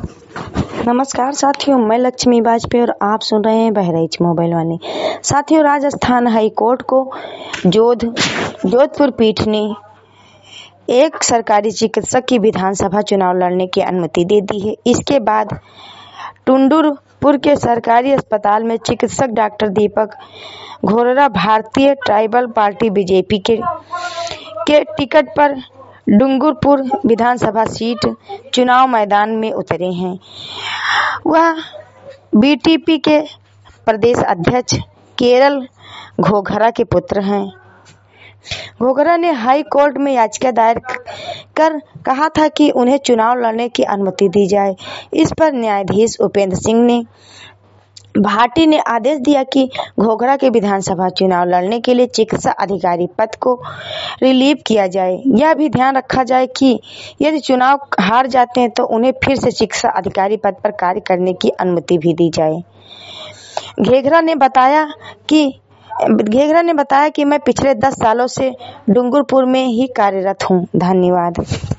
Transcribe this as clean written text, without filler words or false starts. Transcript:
नमस्कार साथियों, मैं लक्ष्मी वाजपेयी और आप सुन रहे हैं बहराइच मोबाइल वाले। साथियों, राजस्थान हाई कोर्ट को जोधपुर पीठ ने एक सरकारी चिकित्सक की विधानसभा चुनाव लड़ने की अनुमति दे दी है। इसके बाद टुंडुरपुर के सरकारी अस्पताल में चिकित्सक doctor Deepak Ghogra Bharatiya tribal party BJP के टिकट पर डूंगरपुर विधानसभा सीट चुनाव मैदान में उतरे हैं। वह बीटीपी के प्रदेश अध्यक्ष केएल घोररा के पुत्र हैं। घोररा ने हाई कोर्ट में याचिका दायर कर कहा था कि उन्हें चुनाव लड़ने की अनुमति दी जाए। इस पर न्यायाधीश उपेंद्र सिंह भाटी ने आदेश दिया कि घोररा के विधानसभा चुनाव लड़ने के लिए चिकित्सा अधिकारी पद को रिलीव किया जाए। यह भी ध्यान रखा जाए कि यदि चुनाव हार जाते हैं तो उन्हें फिर से चिकित्सा अधिकारी पद पर कार्य करने की अनुमति भी दी जाए। घोररा ने बताया कि मैं पिछले 10 सालों से डूंगरपुर में ही कार्यरत हूं। धन्यवाद।